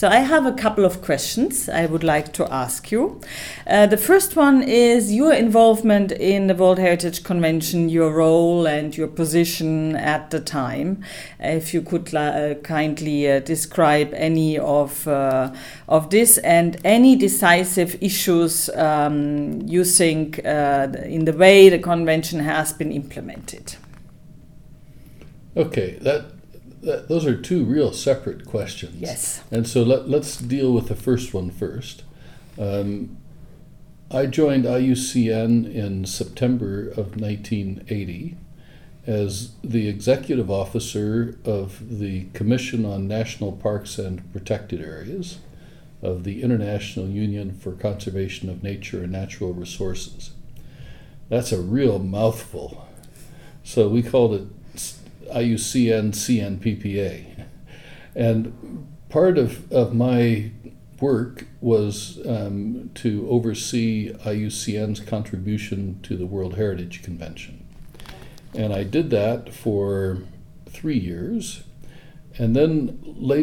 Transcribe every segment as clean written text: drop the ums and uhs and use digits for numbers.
So I have a couple of questions I would like to ask you. The first one is your involvement in the World Heritage Convention, your role and your position at the time. If you could kindly describe any of this and any decisive issues you think in the way the convention has been implemented. Okay, those are two real separate questions. Yes. And so let's deal with the first one first. I joined IUCN in September of 1980 as the executive officer of the Commission on National Parks and Protected Areas of the International Union for Conservation of Nature and Natural Resources. That's a real mouthful. So we called it IUCN CNPPA. And part of my work was to oversee IUCN's contribution to the World Heritage Convention. And I did that for 3 years. And then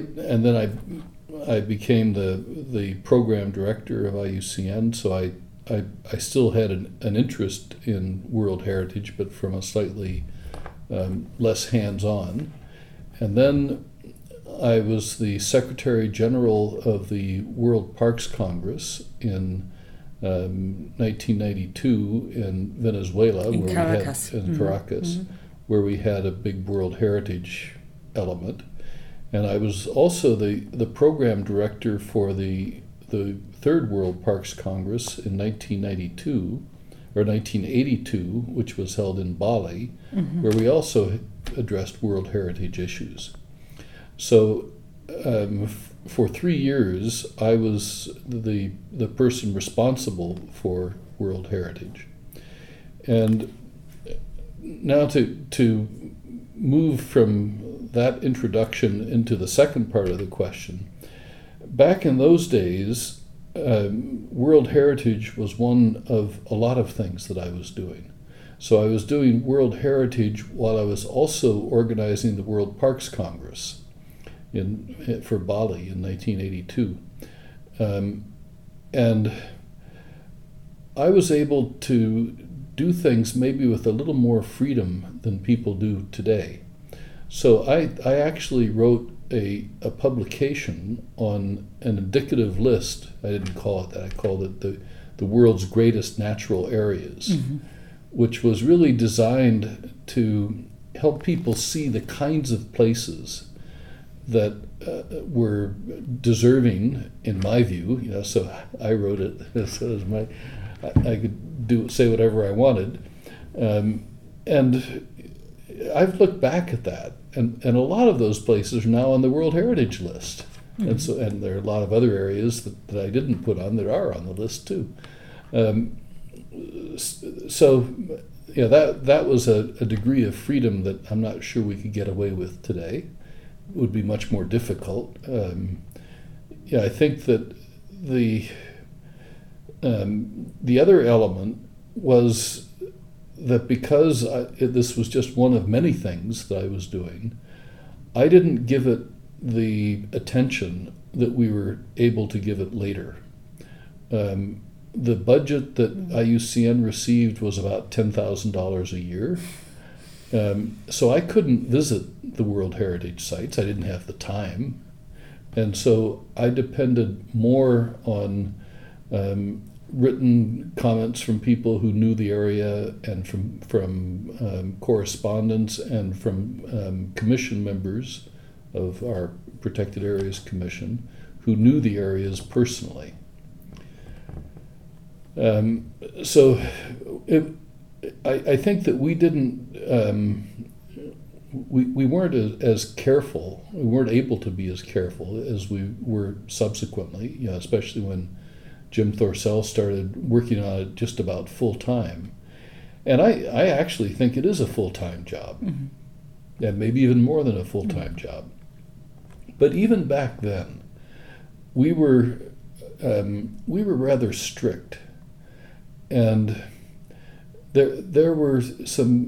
I became the program director of IUCN, so I still had an interest in World Heritage, but from a slightly less hands-on. And then I was the Secretary General of the World Parks Congress in 1992 in Venezuela, in Caracas, where we had a big World Heritage element. And I was also the program director for the Third World Parks Congress in 1992 or 1982, which was held in Bali, where we also addressed World Heritage issues. So for 3 years, I was the person responsible for World Heritage. And now to move from that introduction into the second part of the question, back in those days, World Heritage was one of a lot of things that I was doing. So I was doing World Heritage while I was also organizing the World Parks Congress for Bali in 1982. And I was able to do things maybe with a little more freedom than people do today. So I actually wrote a publication on an indicative list. I didn't call it that. I called it the world's greatest natural areas, which was really designed to help people see the kinds of places that were deserving, in my view. So I wrote it. So it was I could say whatever I wanted, and I've looked back at that. And a lot of those places are now on the World Heritage list. And there are a lot of other areas that I didn't put on that are on the list too. That was a degree of freedom that I'm not sure we could get away with today. It would be much more difficult. I think that the other element was that because this was just one of many things that I was doing, I didn't give it the attention that we were able to give it later. The budget that IUCN received was about $10,000 a year. So I couldn't visit the World Heritage sites. I didn't have the time. And so I depended more on written comments from people who knew the area, and from correspondence, and from commission members of our Protected Areas Commission who knew the areas personally. I think that we didn't, we weren't as careful, we weren't able to be as careful as we were subsequently, especially when Jim Thorsell started working on it just about full time. And I actually think it is a full-time job, and maybe even more than a full-time job. But even back then, we were rather strict, and there were some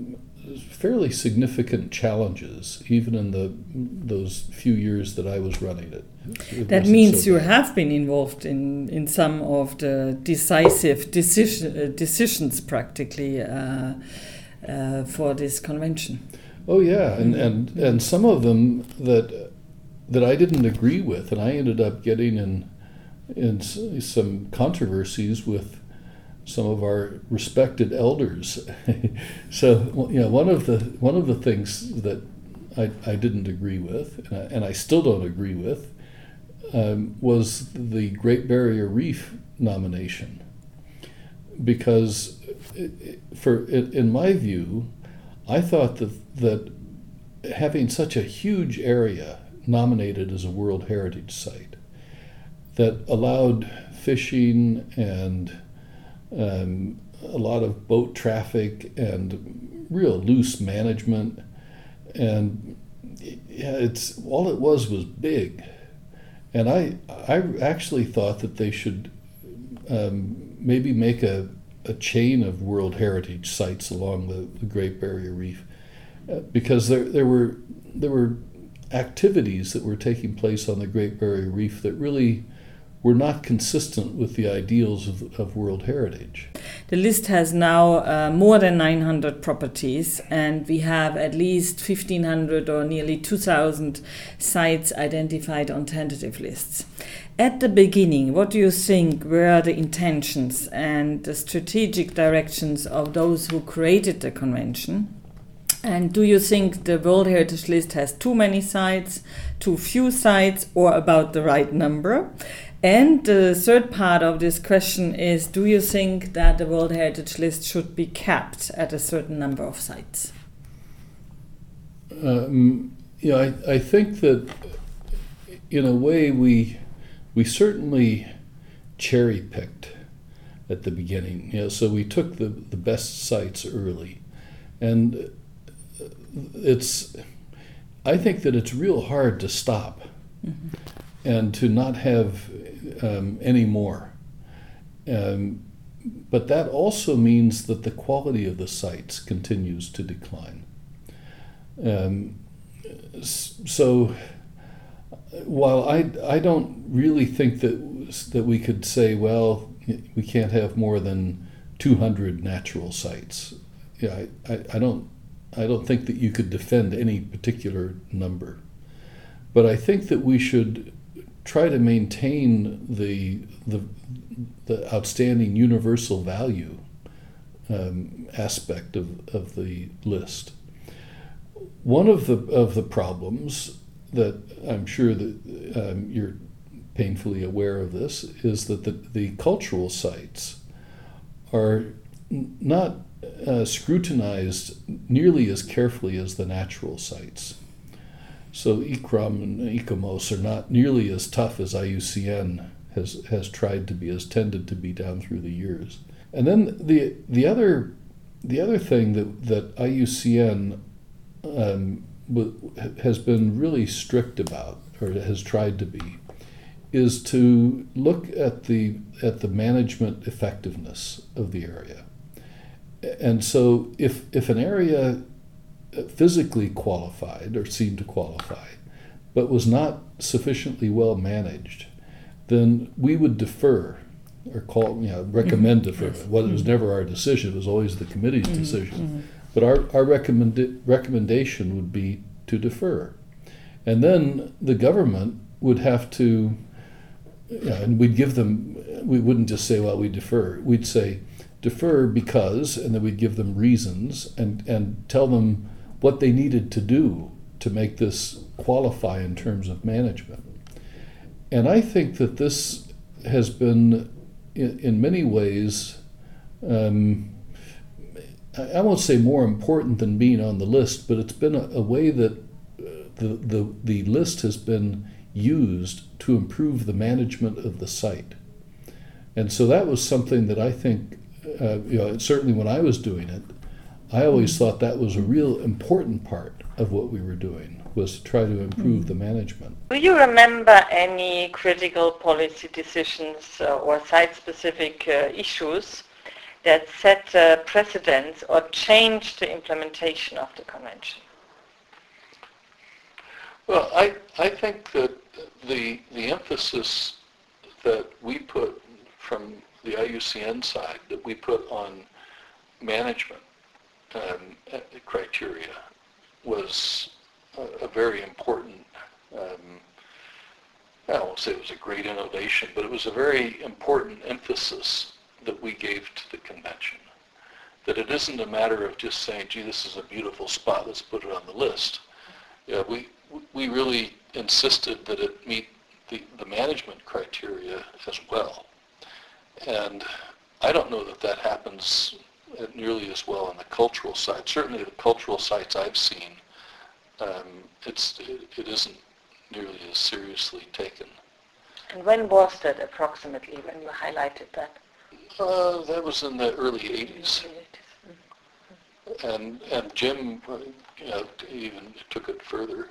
fairly significant challenges, even in those few years that I was running it. That means you have been involved in some of the decisive decisions practically for this convention. Oh yeah, and some of them that I didn't agree with, and I ended up getting in some controversies with some of our respected elders. So one of the things that I didn't agree with, and I still don't agree with, was the Great Barrier Reef nomination, because in my view, I thought that having such a huge area nominated as a World Heritage Site that allowed fishing and a lot of boat traffic and real loose management, and it's all it was big, and I actually thought that they should maybe make a chain of World Heritage Sites along the Great Barrier Reef, because there were activities that were taking place on the Great Barrier Reef that really were not consistent with the ideals of World Heritage. The list has now more than 900 properties, and we have at least 1,500 or nearly 2,000 sites identified on tentative lists. At the beginning, what do you think were the intentions and the strategic directions of those who created the convention? And do you think the World Heritage List has too many sites, too few sites, or about the right number? And the third part of this question is, do you think that the World Heritage List should be capped at a certain number of sites? I think that in a way we certainly cherry-picked at the beginning. So we took the best sites early. And I think that it's real hard to stop and to not have any more. But that also means that the quality of the sites continues to decline. So while I don't really think that we could say, well, we can't have more than 200 natural sites. Yeah, I don't think that you could defend any particular number. But I think that we should try to maintain the outstanding universal value aspect of the list. One of the problems that I'm sure that you're painfully aware of this is that the cultural sites are not scrutinized nearly as carefully as the natural sites. So ICCROM and ICOMOS are not nearly as tough as IUCN has tried to be, has tended to be down through the years. And then the other thing that IUCN has been really strict about, or has tried to be, is to look at the management effectiveness of the area. And so if an area physically qualified or seemed to qualify, but was not sufficiently well managed, then we would defer or recommend deferment. Well, it was never our decision; it was always the committee's decision. But our recommendation would be to defer, and then the government would have to, and we'd give them. We wouldn't just say, "Well, we defer." We'd say, "Defer because," and then we'd give them reasons and tell them what they needed to do to make this qualify in terms of management. And I think that this has been, in many ways, I won't say more important than being on the list, but it's been a way that the list has been used to improve the management of the site. And so that was something that I think, certainly when I was doing it, I always thought that was a real important part of what we were doing, was to try to improve the management. Do you remember any critical policy decisions or site-specific issues that set precedents or changed the implementation of the convention? Well, I think that the emphasis that we put from the IUCN side, that we put on management criteria was a very important, I won't say it was a great innovation, but it was a very important emphasis that we gave to the convention. That it isn't a matter of just saying, gee, this is a beautiful spot, let's put it on the list. Yeah, we really insisted that it meet the management criteria as well. And I don't know that that happens nearly as well on the cultural side. Certainly the cultural sites I've seen, it isn't nearly as seriously taken. And when was that approximately, when you highlighted that? That was in the early 80s. And Jim even took it further.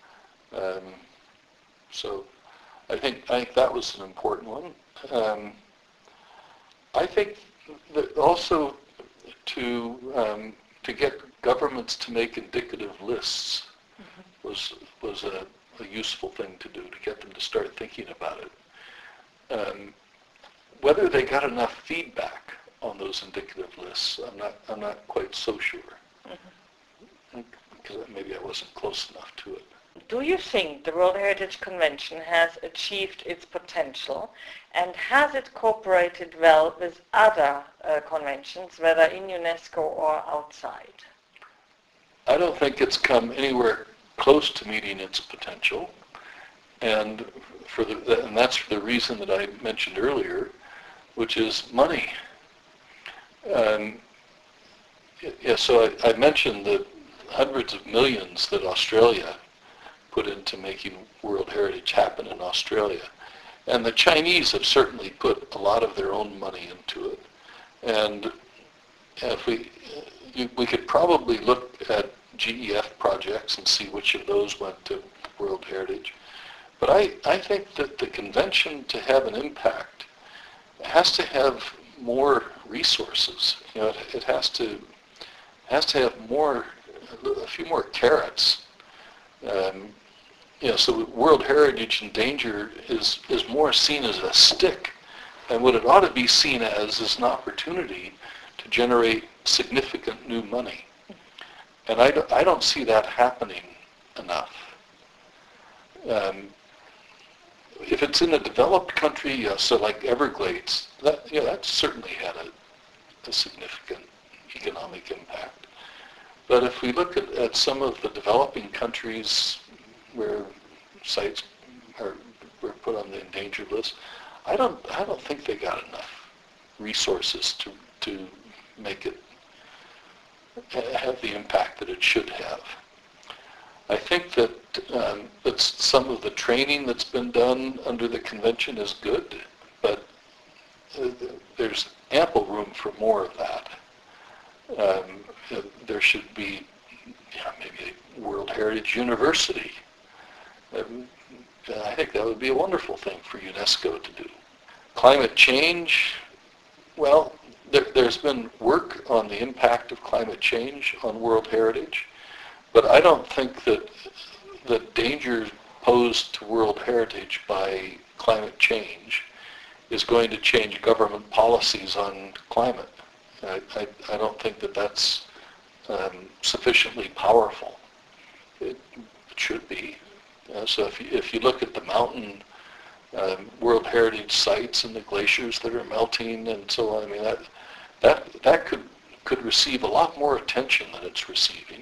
So I think that was an important one. I think that also to get governments to make indicative lists was a useful thing to do, to get them to start thinking about it. Whether they got enough feedback on those indicative lists, I'm not quite so sure. Because maybe I wasn't close enough to it. Do you think the World Heritage Convention has achieved its potential, and has it cooperated well with other conventions, whether in UNESCO or outside? I don't think it's come anywhere close to meeting its potential, and that's for the reason that I mentioned earlier, which is money. So I mentioned the hundreds of millions that Australia put into making World Heritage happen in Australia. And the Chinese have certainly put a lot of their own money into it. And if we could probably look at GEF projects and see which of those went to World Heritage. But I think that the convention, to have an impact, has to have more resources. It has to have a few more carrots. So World Heritage in Danger is more seen as a stick, and what it ought to be seen as is an opportunity to generate significant new money. And I don't see that happening enough. If it's in a developed country, so like Everglades, that certainly had a significant economic impact. But if we look at some of the developing countries where sites were put on the endangered list, I don't think they got enough resources to make it have the impact that it should have. I think that some of the training that's been done under the convention is good, but there's ample room for more of that. There should be maybe a World Heritage University. I think that would be a wonderful thing for UNESCO to do. Climate change, well, there's been work on the impact of climate change on World Heritage, but I don't think that the danger posed to World Heritage by climate change is going to change government policies on climate. I don't think that that's sufficiently powerful. It should be. So if you look at the mountain World Heritage sites and the glaciers that are melting and so on, I mean that could receive a lot more attention than it's receiving,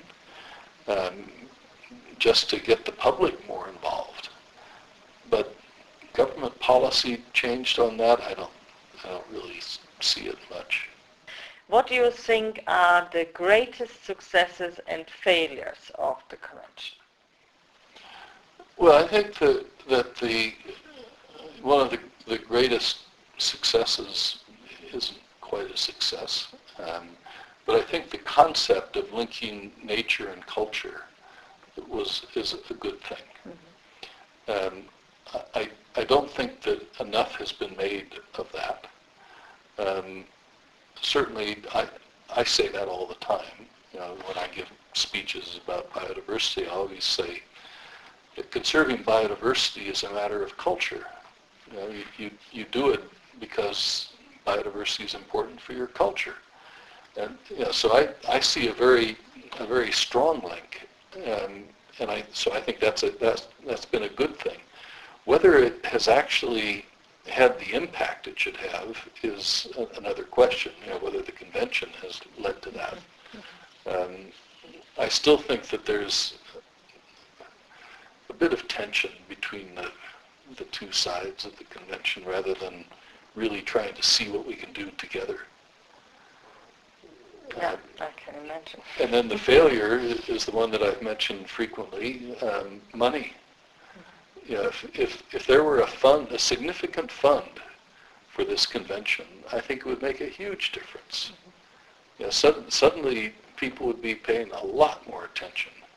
just to get the public more involved. But government policy changed on that, I don't really see it much. What do you think are the greatest successes and failures of the convention? Well, I think that one of the greatest successes isn't quite a success, but I think the concept of linking nature and culture is a good thing. I don't think that enough has been made of that. certainly I say that all the time. You know, when I give speeches about biodiversity, I always say that conserving biodiversity is a matter of culture. You know, you do it because biodiversity is important for your culture. And you know, so I see a very strong link, and so I think that's been a good thing. Whether it has actually had the impact it should have is another question. You know, whether the convention has led to that. I still think that there's a bit of tension between the two sides of the convention, rather than really trying to see what we can do together. Yeah, I can imagine. And then the failure is the one that I've mentioned frequently, money. You know, if there were a significant fund for this convention, I think it would make a huge difference. You know, suddenly people would be paying a lot more attention